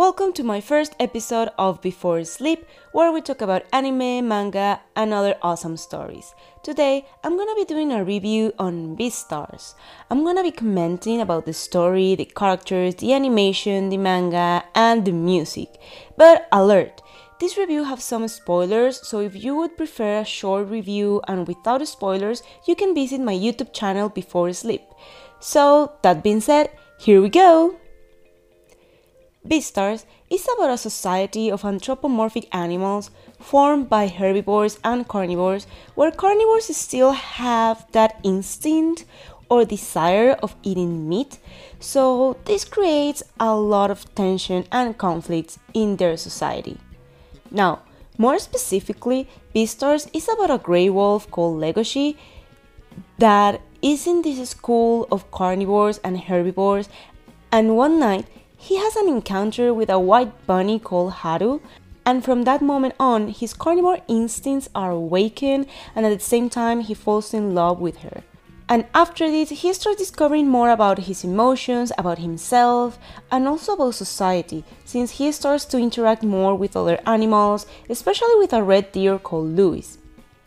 Welcome to my first episode of Before Sleep, where we talk about anime, manga, and other awesome stories. Today, I'm gonna be doing a review on Beastars. I'm gonna be commenting about the story, the characters, the animation, the manga, and the music. But alert! This review has some spoilers, so if you would prefer a short review and without spoilers, you can visit my YouTube channel Before Sleep. So, that being said, here we go! Beastars is about a society of anthropomorphic animals formed by herbivores and carnivores, where carnivores still have that instinct or desire of eating meat, so this creates a lot of tension and conflicts in their society. Now, more specifically, Beastars is about a grey wolf called Legoshi that is in this school of carnivores and herbivores, and one night he has an encounter with a white bunny called Haru, and from that moment on, his carnivore instincts are awakened, and at the same time, he falls in love with her. And after this, he starts discovering more about his emotions, about himself, and also about society, since he starts to interact more with other animals, especially with a red deer called Louis.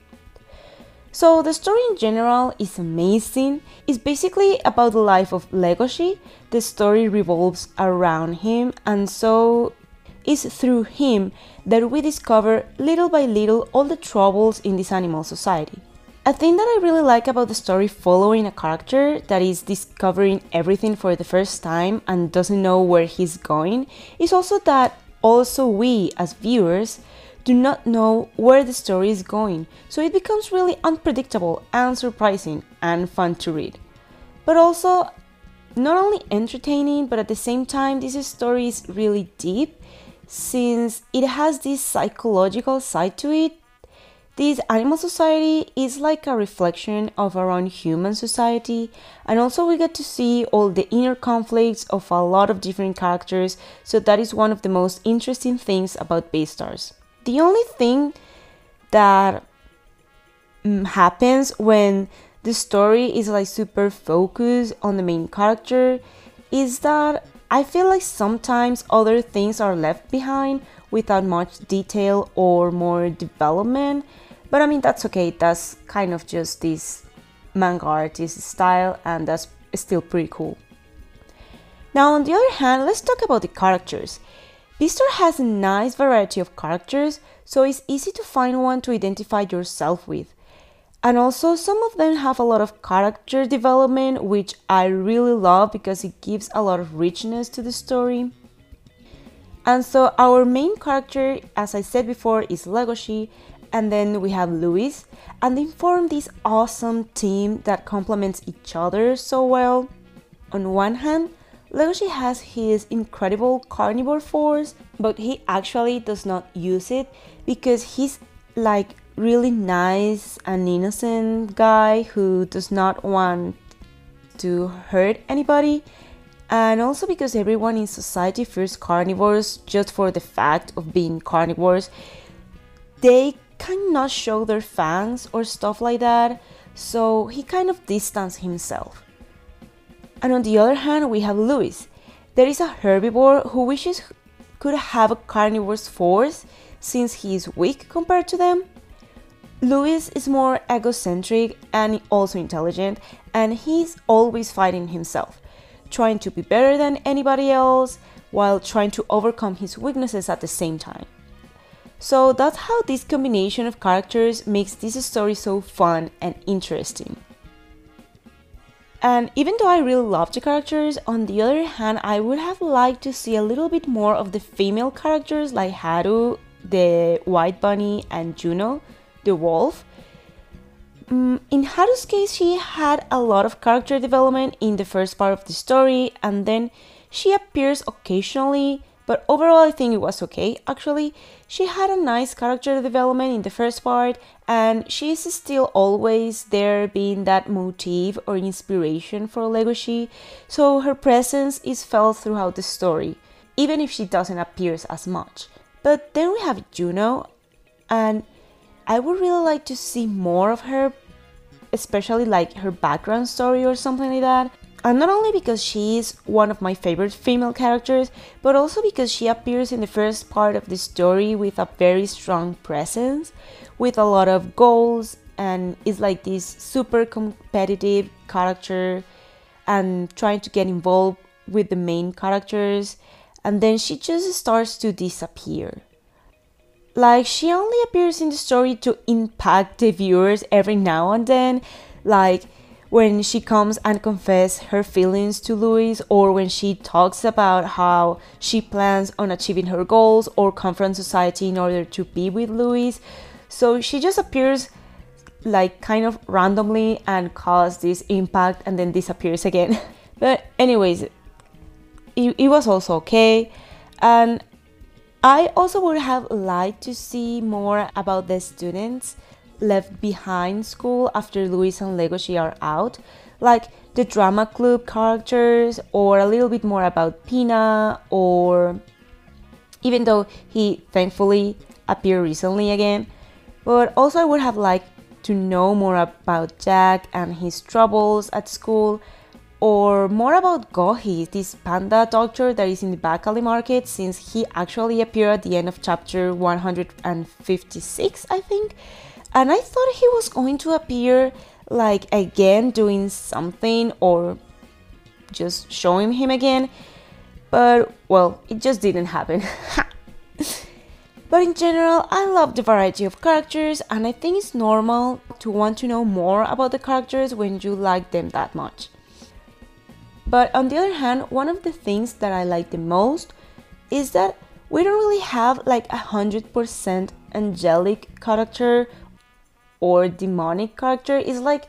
So the story in general is amazing. It's basically about the life of Legoshi. The story revolves around him, and so it's through him that we discover little by little all the troubles in this animal society. A thing that I really like about the story following a character that is discovering everything for the first time and doesn't know where he's going is also that also we as viewers do not know where the story is going, so it becomes really unpredictable and surprising and fun to read. But also, not only entertaining, but at the same time, this story is really deep, since it has this psychological side to it. This animal society is like a reflection of our own human society, and also we get to see all the inner conflicts of a lot of different characters, so that is one of the most interesting things about Beastars. The only thing that happens when the story is like super focused on the main character is that I feel like sometimes other things are left behind without much detail or more development. But I mean, that's okay, that's kind of just this manga artist style, and that's still pretty cool. Now, on the other hand, let's talk about the characters. Beastars has a nice variety of characters, so it's easy to find one to identify yourself with. And also, some of them have a lot of character development, which I really love because it gives a lot of richness to the story. And so our main character, as I said before, is Legoshi, and then we have Louis, and they form this awesome team that complements each other so well. On one hand, Legoshi has his incredible carnivore force, but he actually does not use it because he's like really nice and innocent guy who does not want to hurt anybody, and also because everyone in society fears carnivores just for the fact of being carnivores. They cannot show their fangs or stuff like that, so he kind of distances himself. And on the other hand, we have Louis. There is a herbivore who wishes could have a carnivore's force since he is weak compared to them. Louis is more egocentric and also intelligent, and he's always fighting himself, trying to be better than anybody else while trying to overcome his weaknesses at the same time. So that's how this combination of characters makes this story so fun and interesting. And even though I really love the characters, on the other hand, I would have liked to see a little bit more of the female characters like Haru, the white bunny, and Juno, the wolf. In Haru's case, she had a lot of character development in the first part of the story, and then she appears occasionally, but overall I think it was okay. Actually, she had a nice character development in the first part, and she is still always there being that motif or inspiration for Legoshi, so her presence is felt throughout the story, even if she doesn't appear as much. But then we have Juno, and I would really like to see more of her, especially like her background story or something like that. And not only because she is one of my favorite female characters, but also because she appears in the first part of the story with a very strong presence, with a lot of goals, and is like this super competitive character and trying to get involved with the main characters, and then she just starts to disappear. Like, she only appears in the story to impact the viewers every now and then, like when she comes and confesses her feelings to Louis, or when she talks about how she plans on achieving her goals or confront society in order to be with Louis. So she just appears like kind of randomly and cause this impact and then disappears again. But anyways, it was also okay. And I also would have liked to see more about the students left behind school after Louis and Legoshi are out, like the drama club characters, or a little bit more about Pina, or even though he thankfully appeared recently again. But also I would have liked to know more about Jack and his troubles at school, or more about Gohi, this panda doctor that is in the Bakali market, since he actually appeared at the end of chapter 156, I think. And I thought he was going to appear like again doing something or just showing him again. But well, it just didn't happen. But in general, I love the variety of characters, and I think it's normal to want to know more about the characters when you like them that much. But on the other hand, one of the things that I like the most is that we don't really have like 100% angelic character or demonic character. It's like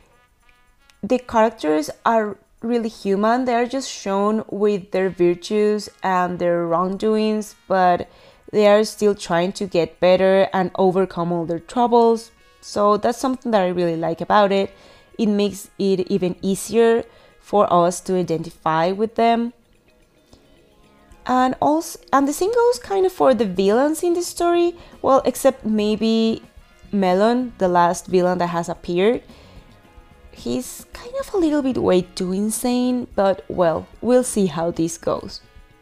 the characters are really human. They're just shown with their virtues and their wrongdoings, but they are still trying to get better and overcome all their troubles. So that's something that I really like about it. It makes it even easier for us to identify with them. And the same goes kind of for the villains in the story. Well, except maybe Melon, the last villain that has appeared. He's kind of a little bit way too insane, but well, we'll see how this goes.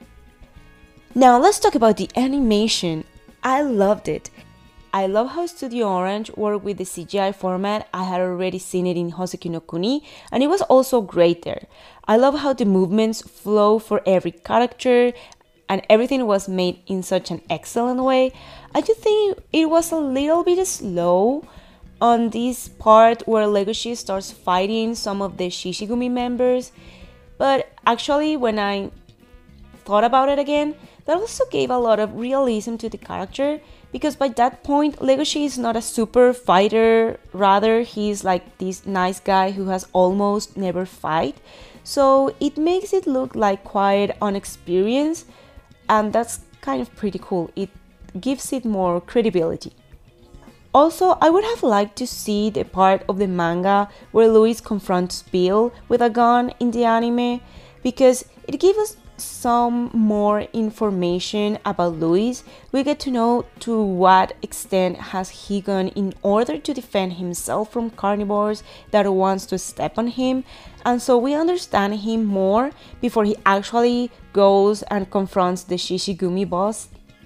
Now let's talk about the animation. I loved it. I love how Studio Orange worked with the CGI format. I had already seen it in Hoseki no Kuni, and it was also great there. I love how the movements flow for every character, and everything was made in such an excellent way. I do think it was a little bit slow on this part where Legoshi starts fighting some of the Shishigumi members, but actually when I thought about it again, that also gave a lot of realism to the character, because by that point Legoshi is not a super fighter, rather he's like this nice guy who has almost never fight, so it makes it look like quite unexperienced, and that's kind of pretty cool. It gives it more credibility. Also, I would have liked to see the part of the manga where Louis confronts Bill with a gun in the anime, because it gives us some more information about Louis. We get to know to what extent has he gone in order to defend himself from carnivores that wants to step on him, and so we understand him more before he actually goes and confronts the Shishigumi boss.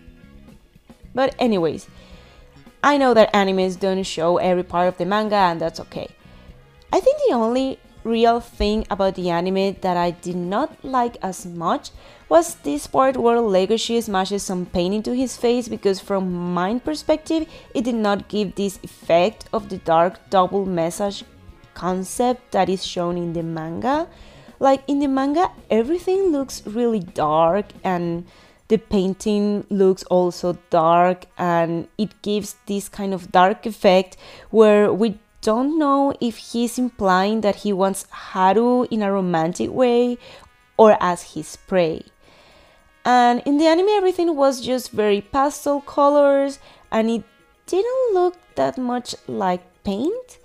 But anyways, I know that animes don't show every part of the manga, and that's okay. I think the only real thing about the anime that I did not like as much was this part where Legoshi smashes some paint into his face, because from my perspective it did not give this effect of the dark double message concept that is shown in the manga. Like in the manga everything looks really dark, and the painting looks also dark, and it gives this kind of dark effect where we don't know if he's implying that he wants Haru in a romantic way or as his prey. And in the anime everything was just very pastel colors, and it didn't look that much like paint.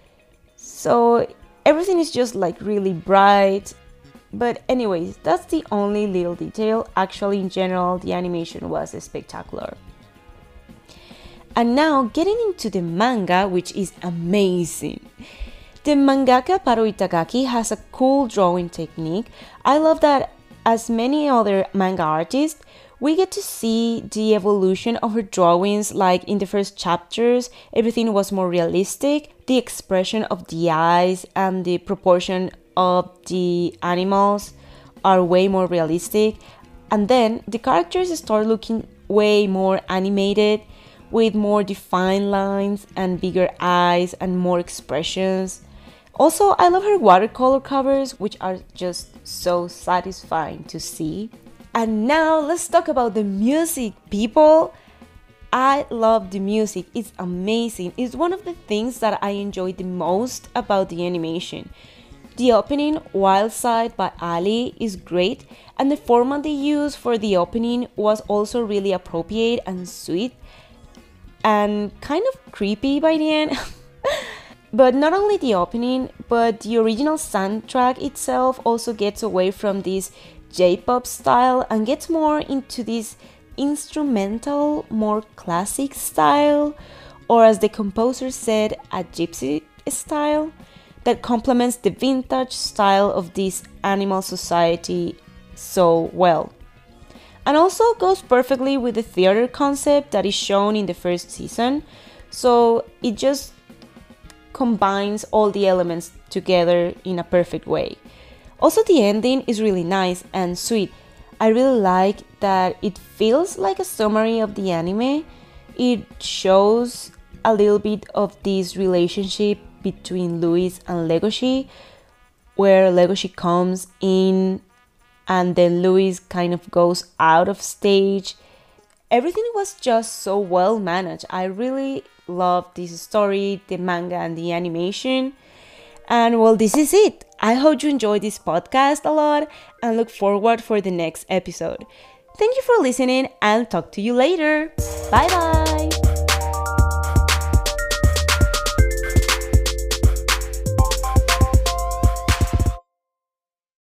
So everything is just like really bright. But anyways, that's the only little detail. Actually, in general, the animation was spectacular. And now getting into the manga, which is amazing. The mangaka Paru Itagaki has a cool drawing technique. I love that, as many other manga artists, we get to see the evolution of her drawings. Like in the first chapters, everything was more realistic. The expression of the eyes and the proportion of the animals are way more realistic. And then the characters start looking way more animated, with more defined lines and bigger eyes and more expressions. Also, I love her watercolor covers, which are just so satisfying to see. And now let's talk about the music, people. I love the music. It's amazing. It's one of the things that I enjoy the most about the animation. The opening, Wild Side by Ali, is great, and the format they used for the opening was also really appropriate and sweet, and kind of creepy by the end. But not only the opening, but the original soundtrack itself also gets away from this J-pop style and gets more into this instrumental, more classic style, or as the composer said, a gypsy style that complements the vintage style of this animal society so well. And also goes perfectly with the theater concept that is shown in the first season, so it just combines all the elements together in a perfect way. Also, the ending is really nice and sweet. I really like that it feels like a summary of the anime. It shows a little bit of this relationship between Louis and Legoshi, where Legoshi comes in and then Louis kind of goes out of stage. Everything was just so well managed. I really love this story, the manga, and the animation. And well, this is it. I hope you enjoyed this podcast a lot and look forward for the next episode. Thank you for listening and talk to you later. Bye bye.